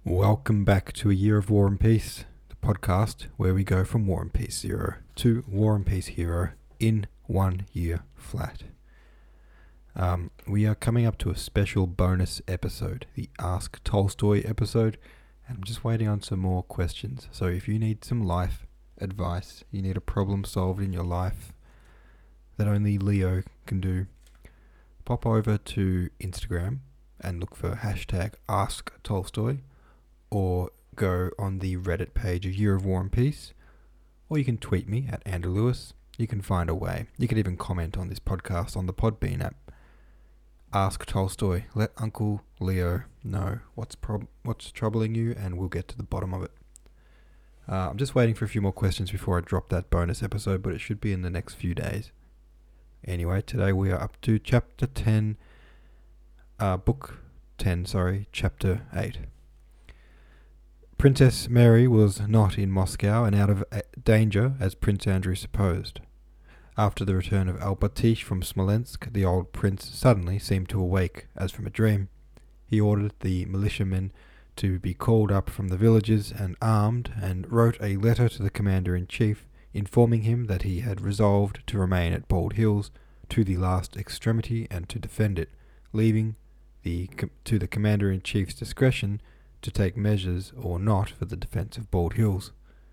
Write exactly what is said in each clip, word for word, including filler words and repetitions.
Welcome back to A Year of War and Peace, the podcast where we go from War and Peace Zero to War and Peace Hero in one year flat. Um, we are coming up to a special bonus episode, the Ask Tolstoy episode, and I'm just waiting on some more questions. So if you need some life advice, you need a problem solved in your life that only Leo can do, pop over to Instagram and look for hashtag Ask Tolstoy, or go on the Reddit page A Year of War and Peace, or you can tweet me at Andrew Lewis. You can find a way. You can even comment on this podcast on the Podbean app. Ask Tolstoy. Let Uncle Leo know what's prob- what's troubling you, and we'll get to the bottom of it. Uh, I'm just waiting for a few more questions before I drop that bonus episode, but it should be in the next few days. Anyway, today we are up to chapter ten, uh, book ten, sorry, chapter eight. Princess Mary was not in Moscow and out of danger, as Prince Andrew supposed. After the return of Alpatych from Smolensk, the old prince suddenly seemed to awake, as from a dream. He ordered the militiamen to be called up from the villages and armed, and wrote a letter to the commander-in-chief, informing him that he had resolved to remain at Bald Hills to the last extremity and to defend it, leaving the to the commander-in-chief's discretion to take measures or not for the defence of Bald Hills,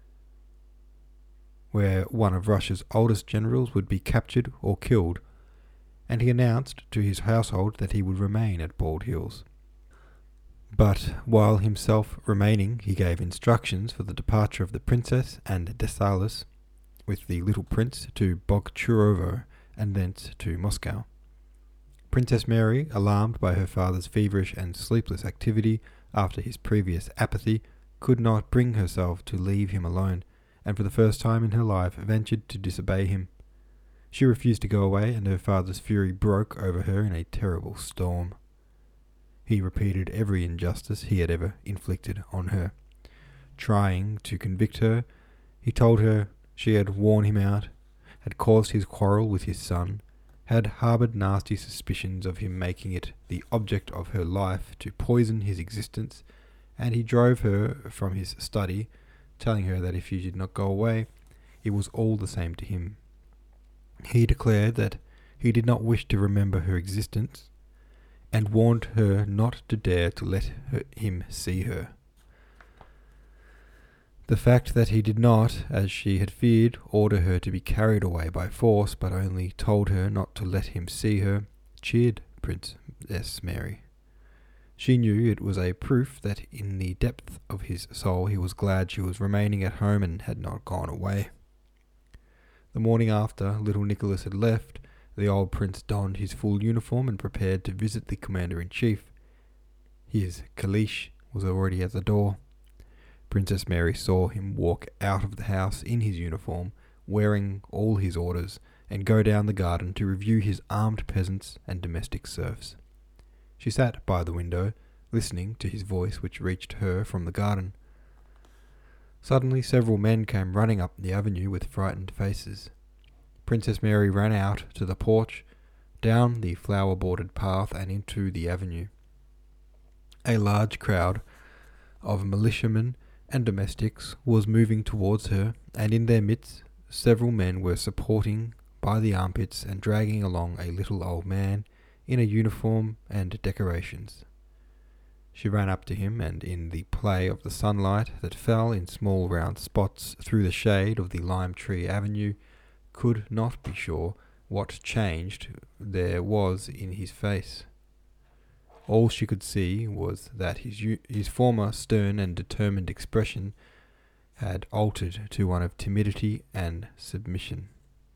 where one of Russia's oldest generals would be captured or killed, and he announced to his household that he would remain at Bald Hills. But while himself remaining, he gave instructions for the departure of the princess and Dessalles with the little prince to Bogucharovo and thence to Moscow. Princess Mary, alarmed by her father's feverish and sleepless activity after his previous apathy, could not bring herself to leave him alone, and for the first time in her life ventured to disobey him. She refused to go away, and her father's fury broke over her in a terrible storm. He repeated every injustice he had ever inflicted on her. Trying to convict her, he told her she had worn him out, had caused his quarrel with his son, had harboured nasty suspicions of him making it the object of her life to poison his existence, and he drove her from his study, telling her that if she did not go away, it was all the same to him. He declared that he did not wish to remember her existence, and warned her not to dare to let her, him see her. The fact that he did not, as she had feared, order her to be carried away by force, but only told her not to let him see her, cheered Princess Mary. She knew it was a proof that in the depth of his soul he was glad she was remaining at home and had not gone away. The morning after little Nicholas had left, the old prince donned his full uniform and prepared to visit the commander-in-chief. His calèche was already at the door. Princess Mary saw him walk out of the house in his uniform, wearing all his orders, and go down the garden to review his armed peasants and domestic serfs. She sat by the window, listening to his voice which reached her from the garden. Suddenly several men came running up the avenue with frightened faces. Princess Mary ran out to the porch, down the flower-bordered path and into the avenue. A large crowd of militiamen and domestics was moving towards her, and in their midst several men were supporting by the armpits and dragging along a little old man in a uniform and decorations. She ran up to him, and in the play of the sunlight that fell in small round spots through the shade of the lime tree avenue, could not be sure what changed there was in his face. All she could see was that his his former stern and determined expression had altered to one of timidity and submission.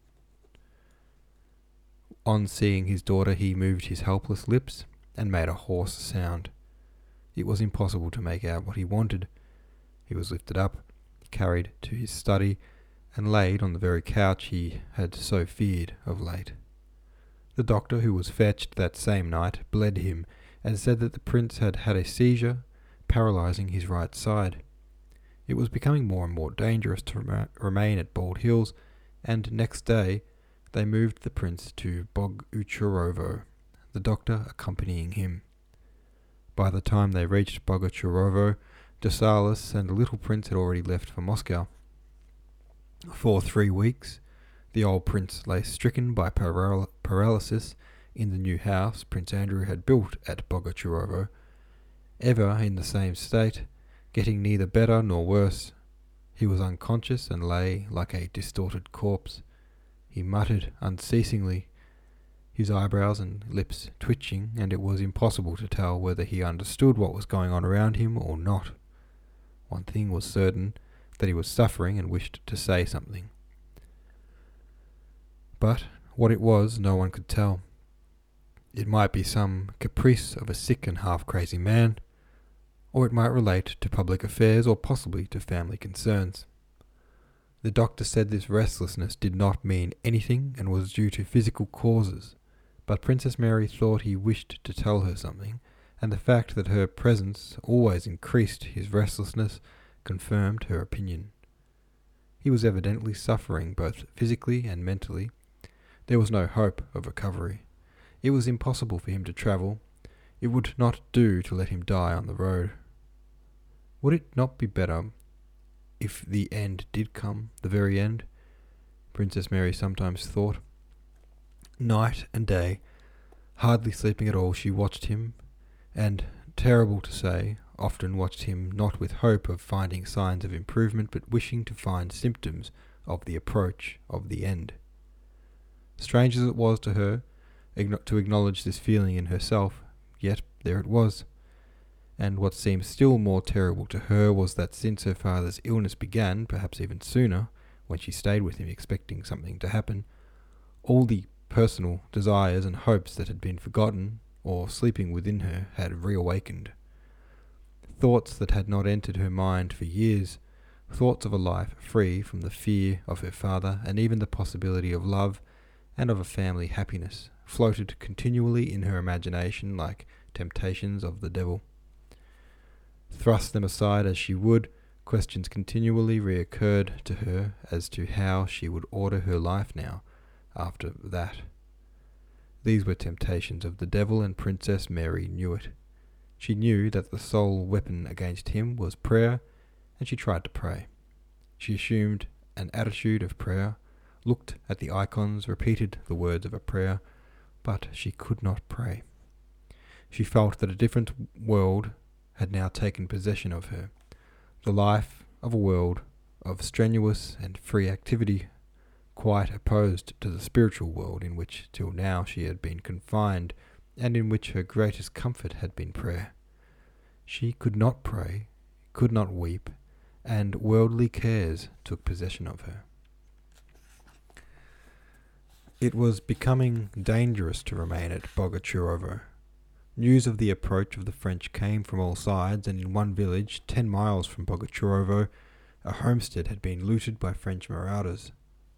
On seeing his daughter, he moved his helpless lips and made a hoarse sound. It was impossible to make out what he wanted. He was lifted up, carried to his study, and laid on the very couch he had so feared of late. The doctor, who was fetched that same night, bled him, and said that the prince had had a seizure, paralysing his right side. It was becoming more and more dangerous to rem- remain at Bald Hills, and next day they moved the prince to Bogucharovo, the doctor accompanying him. By the time they reached Bogucharovo, Dessalles and the little prince had already left for Moscow. For three weeks, the old prince lay stricken by paral- paralysis in the new house Prince Andrew had built at Bogucharovo, ever in the same state, getting neither better nor worse. He was unconscious and lay like a distorted corpse. He muttered unceasingly, his eyebrows and lips twitching, and it was impossible to tell whether he understood what was going on around him or not. One thing was certain, that he was suffering and wished to say something. But what it was, no one could tell. It might be some caprice of a sick and half-crazy man, or it might relate to public affairs or possibly to family concerns. The doctor said this restlessness did not mean anything and was due to physical causes, but Princess Mary thought he wished to tell her something, and the fact that her presence always increased his restlessness confirmed her opinion. He was evidently suffering both physically and mentally. There was no hope of recovery. It was impossible for him to travel. It would not do to let him die on the road. Would it not be better if the end did come, the very end? Princess Mary sometimes thought. Night and day, hardly sleeping at all, she watched him, and, terrible to say, often watched him not with hope of finding signs of improvement, but wishing to find symptoms of the approach of the end. Strange as it was to her to acknowledge this feeling in herself, yet there it was. And what seemed still more terrible to her was that since her father's illness began, perhaps even sooner, when she stayed with him expecting something to happen, all the personal desires and hopes that had been forgotten or sleeping within her had reawakened. Thoughts that had not entered her mind for years, thoughts of a life free from the fear of her father and even the possibility of love and of a family happiness, floated continually in her imagination like temptations of the devil. Thrust them aside as she would, questions continually reoccurred to her as to how she would order her life now, after that. These were temptations of the devil, and Princess Mary knew it. She knew that the sole weapon against him was prayer, and she tried to pray. She assumed an attitude of prayer, looked at the icons, repeated the words of a prayer, but she could not pray. She felt that a different world had now taken possession of her, the life of a world of strenuous and free activity, quite opposed to the spiritual world in which till now she had been confined, and in which her greatest comfort had been prayer. She could not pray, could not weep, and worldly cares took possession of her. It was becoming dangerous to remain at Bogucharovo. News of the approach of the French came from all sides, and in one village, ten miles from Bogucharovo, a homestead had been looted by French marauders.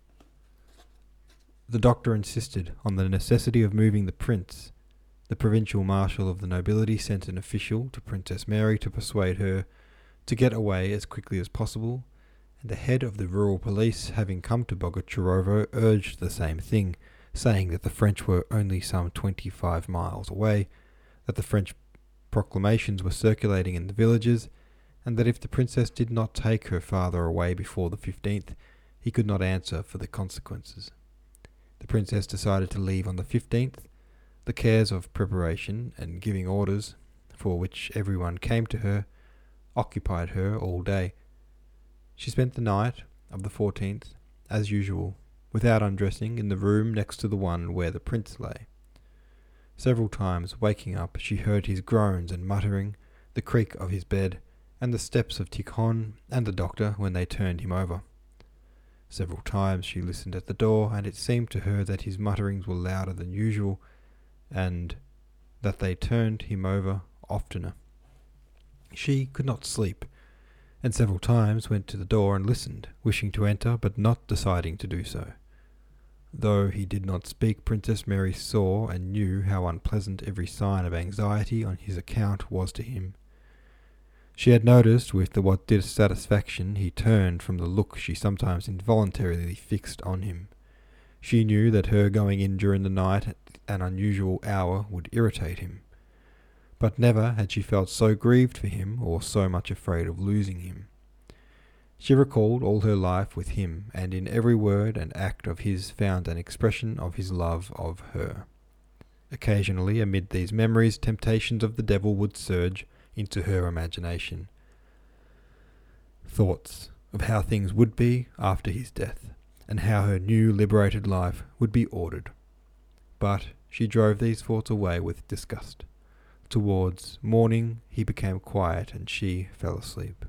The doctor insisted on the necessity of moving the prince. The provincial marshal of the nobility sent an official to Princess Mary to persuade her to get away as quickly as possible, and the head of the rural police, having come to Bogucharovo, urged the same thing, saying that the French were only some twenty-five miles away, that the French proclamations were circulating in the villages, and that if the princess did not take her father away before the fifteenth, he could not answer for the consequences. The princess decided to leave on the fifteenth. The cares of preparation and giving orders, for which everyone came to her, occupied her all day. She spent the night of the fourteenth, as usual, without undressing, in the room next to the one where the prince lay. Several times, waking up, she heard his groans and muttering, the creak of his bed, and the steps of Tikhon and the doctor when they turned him over. Several times she listened at the door, and it seemed to her that his mutterings were louder than usual, and that they turned him over oftener. She could not sleep, and several times went to the door and listened, wishing to enter, but not deciding to do so. Though he did not speak, Princess Mary saw and knew how unpleasant every sign of anxiety on his account was to him. She had noticed with the what dissatisfaction he turned from the look she sometimes involuntarily fixed on him. She knew that her going in during the night at an unusual hour would irritate him. but never had she felt so grieved for him or so much afraid of losing him. She recalled all her life with him, and in every word and act of his found an expression of his love of her. Occasionally, amid these memories, temptations of the devil would surge into her imagination. Thoughts of how things would be after his death, and how her new liberated life would be ordered. But she drove these thoughts away with disgust. Towards morning he became quiet, and she fell asleep.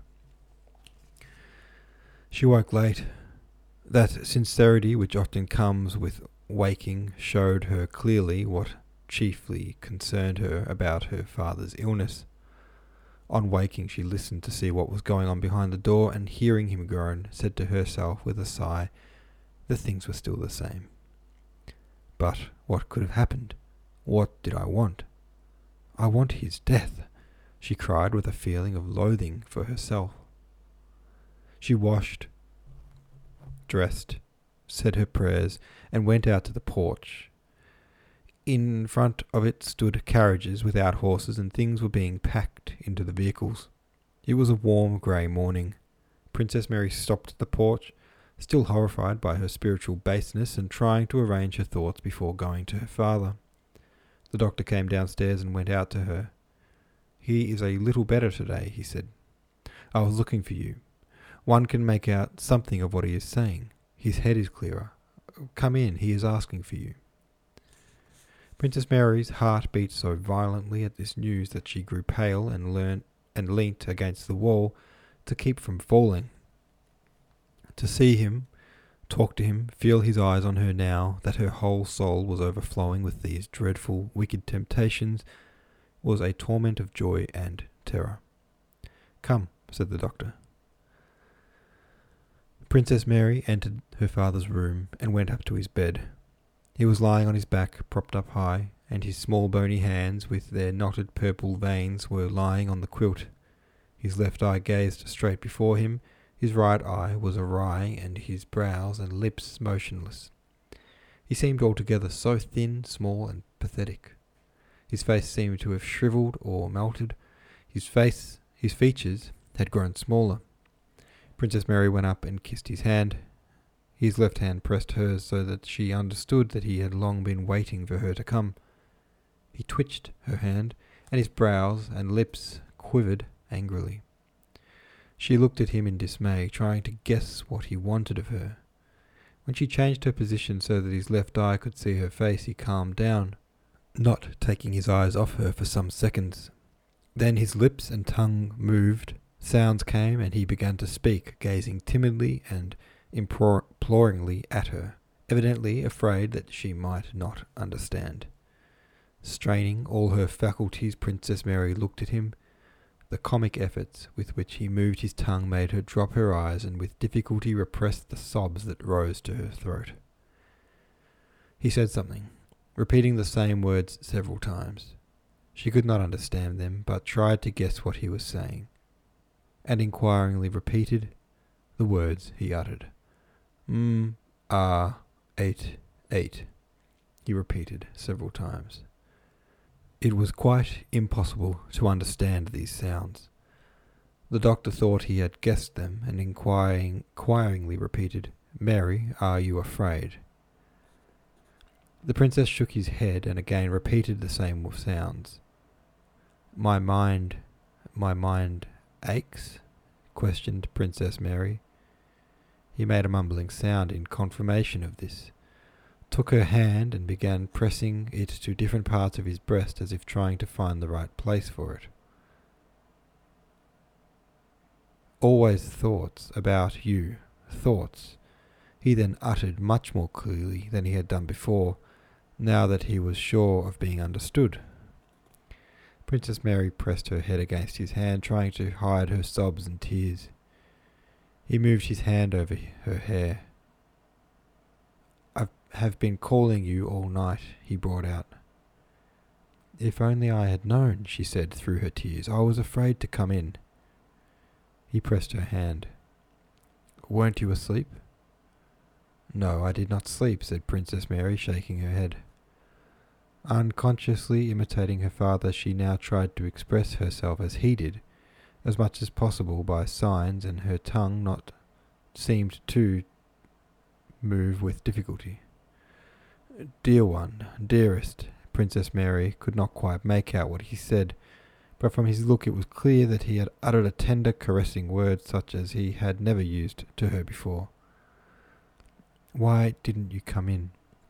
She woke late. That sincerity which often comes with waking showed her clearly what chiefly concerned her about her father's illness. On waking, she listened to see what was going on behind the door, and hearing him groan, said to herself with a sigh that things were still the same. But what could have happened? What did I want? I want his death, she cried with a feeling of loathing for herself. She washed, dressed, said her prayers, and went out to the porch. In front of it stood carriages without horses, and things were being packed into the vehicles. It was a warm grey morning. Princess Mary stopped at the porch, still horrified by her spiritual baseness, and trying to arrange her thoughts before going to her father. The doctor came downstairs and went out to her. "He is a little better today," he said. "I was looking for you. One can make out something of what he is saying. His head is clearer. Come in, he is asking for you." Princess Mary's heart beat so violently at this news that she grew pale and learnt and leant against the wall to keep from falling. To see him, talk to him, feel his eyes on her now that her whole soul was overflowing with these dreadful, wicked temptations, was a torment of joy and terror. "Come," said the doctor. Princess Mary entered her father's room and went up to his bed. He was lying on his back, propped up high, and his small bony hands with their knotted purple veins were lying on the quilt. His left eye gazed straight before him, his right eye was awry, and his brows and lips motionless. He seemed altogether so thin, small, and pathetic. His face seemed to have shriveled or melted. His face, his features had grown smaller. Princess Mary went up and kissed his hand. His left hand pressed hers so that she understood that he had long been waiting for her to come. He twitched her hand, and his brows and lips quivered angrily. She looked at him in dismay, trying to guess what he wanted of her. When she changed her position so that his left eye could see her face, he calmed down, not taking his eyes off her for some seconds. Then his lips and tongue moved, sounds came, and he began to speak, gazing timidly and imploringly at her, evidently afraid that she might not understand. Straining all her faculties, Princess Mary looked at him. The comic efforts with which he moved his tongue made her drop her eyes and with difficulty repressed the sobs that rose to her throat. He said something, repeating the same words several times. She could not understand them, but tried to guess what he was saying, and inquiringly repeated the words he uttered. Mm, ah, eight, eight, he repeated several times. It was quite impossible to understand these sounds. The doctor thought he had guessed them, and inquiring, inquiringly repeated, "Mary, are you afraid?" The princess shook his head and again repeated the same sounds. My mind, my mind aches? Questioned Princess Mary. He made a mumbling sound in confirmation of this, took her hand and began pressing it to different parts of his breast as if trying to find the right place for it. Always thoughts about you, thoughts, he then uttered much more clearly than he had done before, now that he was sure of being understood. Princess Mary pressed her head against his hand, trying to hide her sobs and tears. He moved his hand over her hair. "I have been calling you all night," he brought out. "If only I had known," she said through her tears. "I was afraid to come in." He pressed her hand. "Weren't you asleep?" "No, I did not sleep," said Princess Mary, shaking her head. Unconsciously imitating her father, she now tried to express herself as he did, as much as possible by signs, and her tongue not seemed to move with difficulty. "Dear one, dearest," Princess Mary could not quite make out what he said, but from his look it was clear that he had uttered a tender, caressing word such as he had never used to her before. "Why didn't you come in?"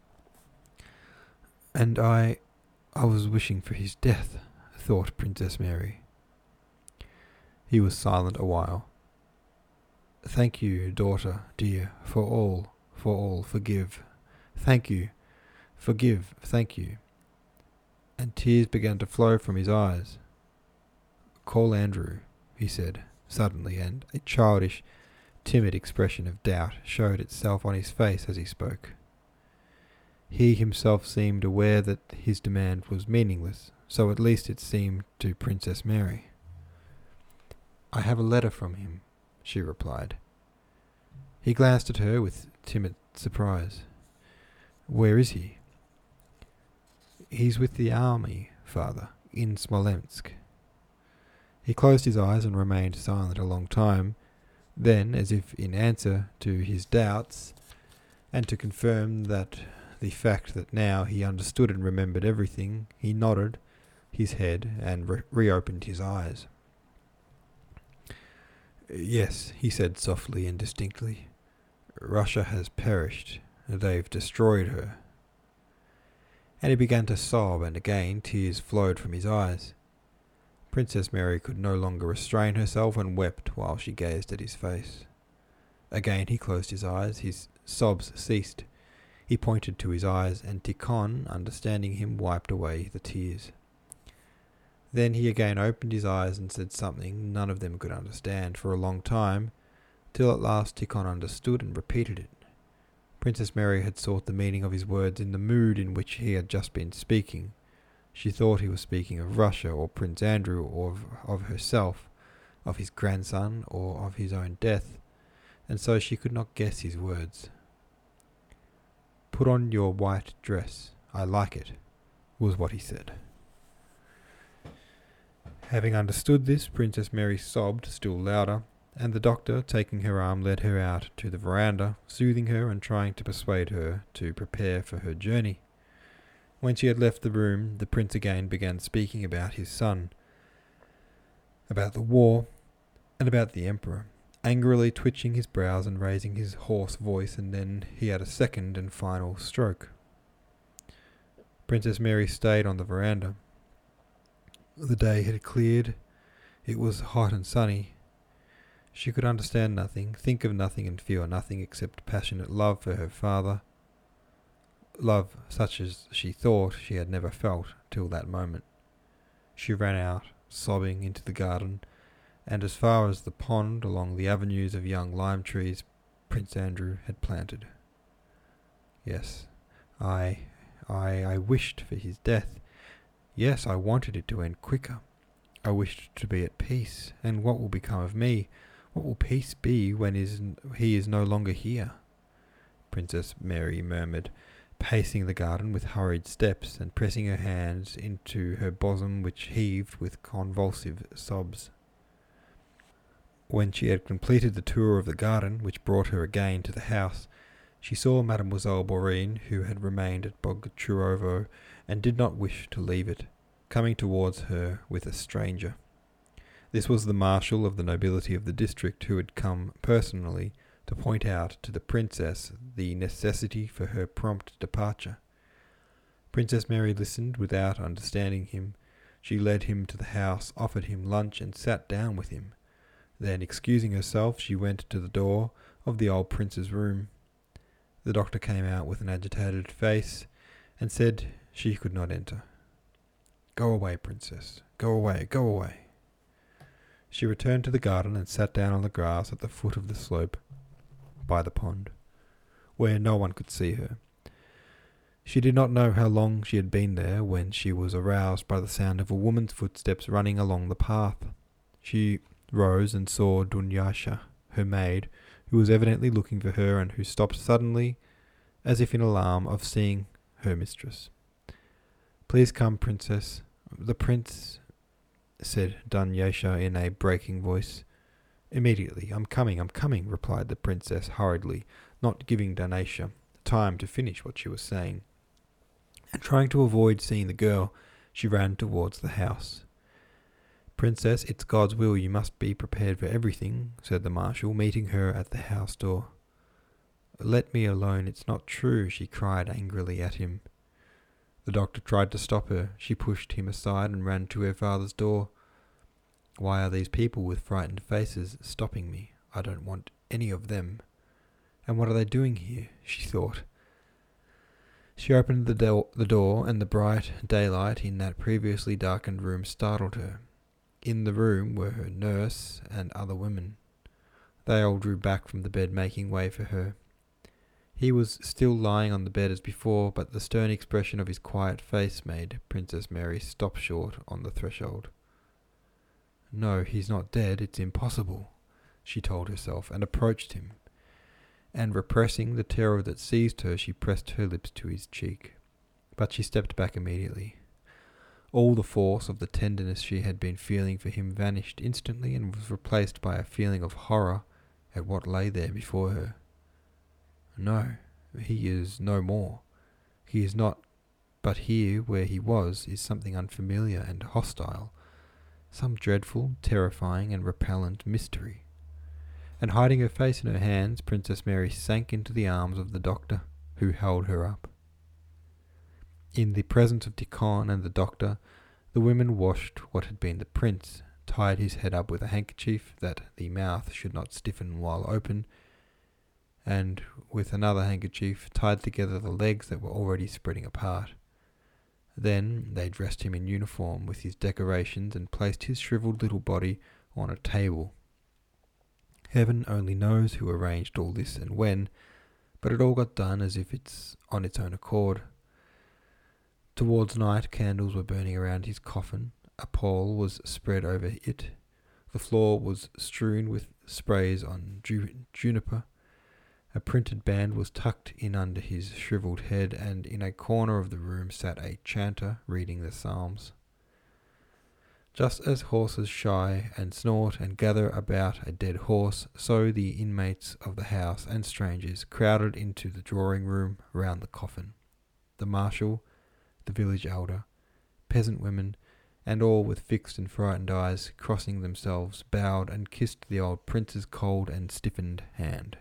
"And I, I was wishing for his death," thought Princess Mary. He was silent a while. "Thank you, daughter, dear, for all, for all, forgive. Thank you, forgive, thank you." And tears began to flow from his eyes. "Call Andrew," he said, suddenly, and a childish, timid expression of doubt showed itself on his face as he spoke. He himself seemed aware that his demand was meaningless, so at least it seemed to Princess Mary. "I have a letter from him," she replied. He glanced at her with timid surprise. "Where is he?" "He's with the army, father, in Smolensk." He closed his eyes and remained silent a long time. Then, as if in answer to his doubts, and to confirm that the fact that now he understood and remembered everything, he nodded his head and re- reopened his eyes. "Yes," he said softly and distinctly. "Russia has perished. They've destroyed her." And he began to sob, and again tears flowed from his eyes. Princess Mary could no longer restrain herself and wept while she gazed at his face. Again he closed his eyes. His sobs ceased. He pointed to his eyes, and Tikhon, understanding him, wiped away the tears. Then he again opened his eyes and said something none of them could understand for a long time, till at last Tikhon understood and repeated it. Princess Mary had sought the meaning of his words in the mood in which he had just been speaking. She thought he was speaking of Russia, or Prince Andrew, or of, of herself, of his grandson, or of his own death, and so she could not guess his words. "Put on your white dress. I like it," was what he said. Having understood this, Princess Mary sobbed still louder, and the doctor, taking her arm, led her out to the veranda, soothing her and trying to persuade her to prepare for her journey. When she had left the room, the prince again began speaking about his son, about the war, and about the emperor, angrily twitching his brows and raising his hoarse voice, and then he had a second and final stroke. Princess Mary stayed on the veranda. The day had cleared. It was hot and sunny. She could understand nothing, think of nothing, and feel nothing except passionate love for her father, love such as she thought she had never felt till that moment. She ran out, sobbing, into the garden, and as far as the pond along the avenues of young lime trees Prince Andrew had planted. Yes, I, I, I wished for his death. Yes, I wanted it to end quicker. I wished to be at peace, and what will become of me? What will peace be when is, he is no longer here? Princess Mary murmured, pacing the garden with hurried steps and pressing her hands into her bosom, which heaved with convulsive sobs. When she had completed the tour of the garden, which brought her again to the house, she saw Mademoiselle Bourienne, who had remained at Bogucharovo and did not wish to leave it, coming towards her with a stranger. This was the marshal of the nobility of the district, who had come personally to point out to the princess the necessity for her prompt departure. Princess Mary listened without understanding him. She led him to the house, offered him lunch, and sat down with him. Then, excusing herself, she went to the door of the old prince's room. The doctor came out with an agitated face and said she could not enter. "Go away, princess. Go away, go away." She returned to the garden and sat down on the grass at the foot of the slope by the pond, where no one could see her. She did not know how long she had been there when she was aroused by the sound of a woman's footsteps running along the path. She rose and saw Dunyasha, her maid, who was evidently looking for her and who stopped suddenly, as if in alarm of seeing her mistress. Please come, princess. The prince, said Dunyasha in a breaking voice. Immediately. I'm coming, I'm coming, replied the princess hurriedly, not giving Dunyasha time to finish what she was saying. And trying to avoid seeing the girl, she ran towards the house. Princess, it's God's will, you must be prepared for everything, said the marshal, meeting her at the house door. Let me alone, it's not true, she cried angrily at him. The doctor tried to stop her. She pushed him aside and ran to her father's door. Why are these people with frightened faces stopping me? I don't want any of them. And what are they doing here? She thought. She opened the, do- the door, and the bright daylight in that previously darkened room startled her. In the room were her nurse and other women. They all drew back from the bed, making way for her. He was still lying on the bed as before, but the stern expression of his quiet face made Princess Mary stop short on the threshold. No, he's not dead, it's impossible, she told herself, and approached him. And repressing the terror that seized her, she pressed her lips to his cheek. But she stepped back immediately. All the force of the tenderness she had been feeling for him vanished instantly and was replaced by a feeling of horror at what lay there before her. No, he is no more. He is not, but here where he was is something unfamiliar and hostile, some dreadful, terrifying and repellent mystery. And hiding her face in her hands, Princess Mary sank into the arms of the doctor, who held her up. In the presence of Tikhon and the doctor, the women washed what had been the prince, tied his head up with a handkerchief that the mouth should not stiffen while open, and with another handkerchief tied together the legs that were already spreading apart. Then they dressed him in uniform with his decorations and placed his shriveled little body on a table. Heaven only knows who arranged all this and when, but it all got done as if it's on its own accord. Towards night, candles were burning around his coffin. A pall was spread over it. The floor was strewn with sprays on ju- juniper. A printed band was tucked in under his shriveled head, and in a corner of the room sat a chanter reading the psalms. Just as horses shy and snort and gather about a dead horse, so the inmates of the house and strangers crowded into the drawing room round the coffin. The marshal, the village elder, peasant women, and all with fixed and frightened eyes, crossing themselves, bowed and kissed the old prince's cold and stiffened hand.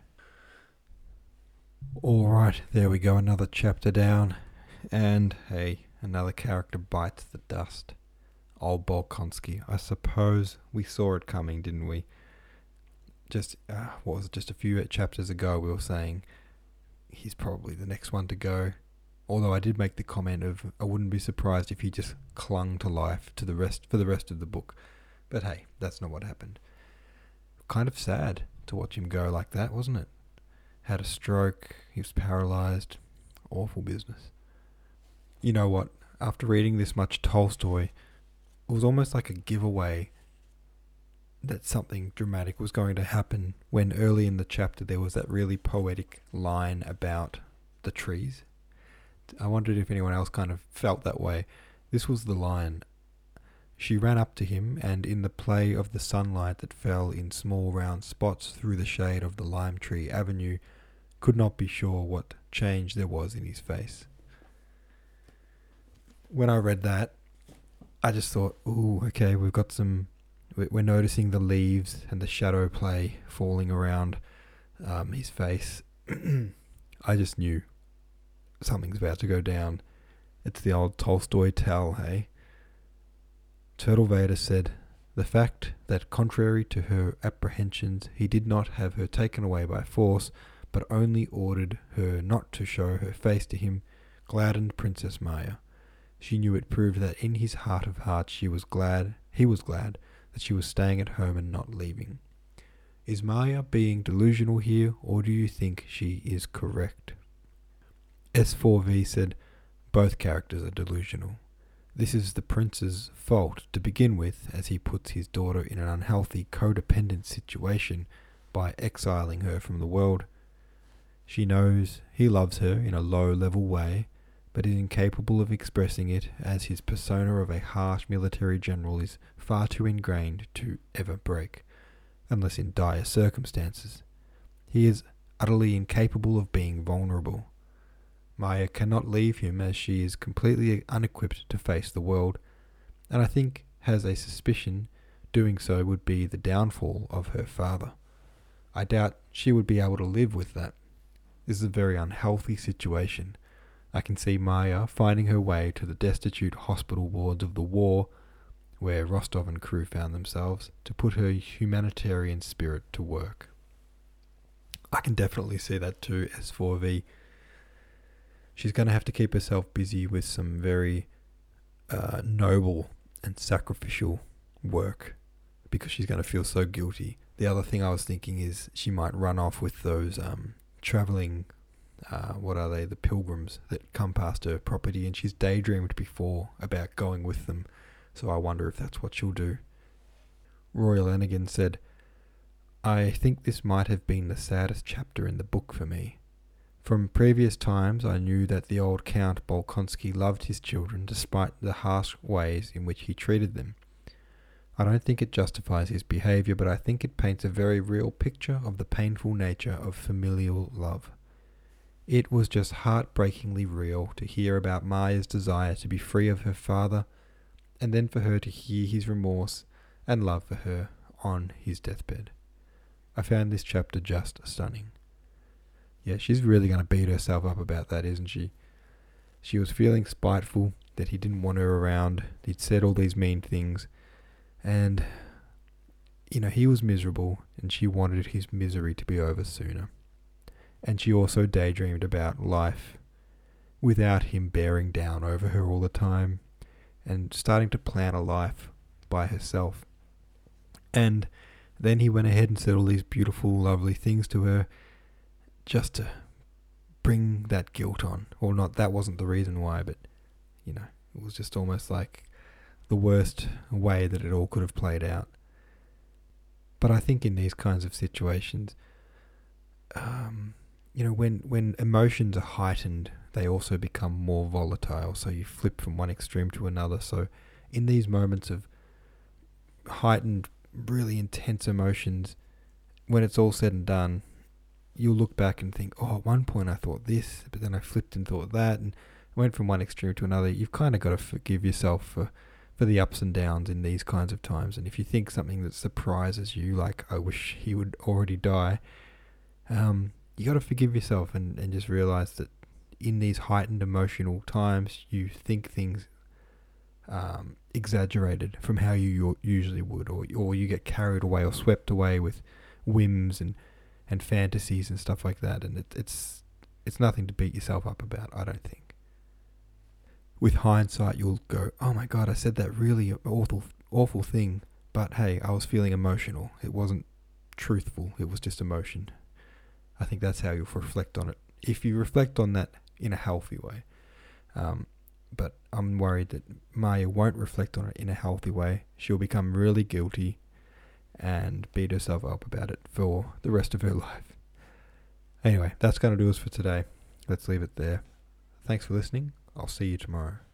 All right, there we go, another chapter down, and hey, another character bites the dust. Old Bolkonsky. I suppose we saw it coming, didn't we? Just, uh, what was it, just a few chapters ago we were saying he's probably the next one to go. Although I did make the comment of I wouldn't be surprised if he just clung to life to the rest for the rest of the book. But hey, that's not what happened. Kind of sad to watch him go like that, wasn't it? Had a stroke, he was paralysed. Awful business. You know what? After reading this much Tolstoy, it was almost like a giveaway that something dramatic was going to happen when early in the chapter there was that really poetic line about the trees. I wondered if anyone else kind of felt that way. This was the line. She ran up to him, and in the play of the sunlight that fell in small round spots through the shade of the lime tree avenue, could not be sure what change there was in his face. When I read that, I just thought, ooh, okay, we've got some, we're noticing the leaves and the shadow play falling around um, his face. I just knew something's about to go down. It's the old Tolstoy tell, hey? Turtle Vader said, the fact that contrary to her apprehensions, he did not have her taken away by force, but only ordered her not to show her face to him, gladdened Princess Maya. She knew it proved that in his heart of hearts she was glad, he was glad, that she was staying at home and not leaving. Is Maya being delusional here, or do you think she is correct? S four V said, both characters are delusional. This is the prince's fault to begin with, as he puts his daughter in an unhealthy codependent situation by exiling her from the world. She knows he loves her in a low-level way, but is incapable of expressing it, as his persona of a harsh military general is far too ingrained to ever break, unless in dire circumstances. He is utterly incapable of being vulnerable. Maya cannot leave him, as she is completely unequipped to face the world, and I think has a suspicion doing so would be the downfall of her father. I doubt she would be able to live with that. This is a very unhealthy situation. I can see Maya finding her way to the destitute hospital wards of the war, where Rostov and crew found themselves, to put her humanitarian spirit to work. I can definitely see that too, S four V. She's going to have to keep herself busy with some very uh, noble and sacrificial work, because she's going to feel so guilty. The other thing I was thinking is she might run off with those um, travelling, uh, what are they, the pilgrims that come past her property, and she's daydreamed before about going with them, so I wonder if that's what she'll do. Roy Lanigan said, "I think this might have been the saddest chapter in the book for me. From previous times I knew that the old Count Bolkonsky loved his children despite the harsh ways in which he treated them. I don't think it justifies his behaviour, but I think it paints a very real picture of the painful nature of familial love. It was just heartbreakingly real to hear about Maya's desire to be free of her father, and then for her to hear his remorse and love for her on his deathbed. I found this chapter just stunning." Yeah, she's really going to beat herself up about that, isn't she? She was feeling spiteful that he didn't want her around. He'd said all these mean things. And, you know, he was miserable, and she wanted his misery to be over sooner. And she also daydreamed about life without him bearing down over her all the time, and starting to plan a life by herself. And then he went ahead and said all these beautiful, lovely things to her, just to bring that guilt on. Or not, that wasn't the reason why, but, you know, it was just almost like the worst way that it all could have played out. But I think in these kinds of situations, um, you know, when, when emotions are heightened, they also become more volatile. So you flip from one extreme to another. So in these moments of heightened, really intense emotions, when it's all said and done, you'll look back and think, oh, at one point I thought this, but then I flipped and thought that, and went from one extreme to another. You've kind of got to forgive yourself for, for the ups and downs in these kinds of times. And if you think something that surprises you, like, I wish he would already die, um, you got to forgive yourself and, and just realize that in these heightened emotional times, you think things um, exaggerated from how you usually would, or or you get carried away or swept away with whims and and fantasies and stuff like that, and it, it's it's nothing to beat yourself up about, I don't think. With hindsight, you'll go, oh my god, I said that really awful awful thing, but hey, I was feeling emotional. It wasn't truthful, it was just emotion. I think that's how you'll reflect on it, if you reflect on that in a healthy way. Um, but I'm worried that Maya won't reflect on it in a healthy way. She'll become really guilty and beat herself up about it for the rest of her life. Anyway, that's going to do us for today. Let's leave it there. Thanks for listening. I'll see you tomorrow.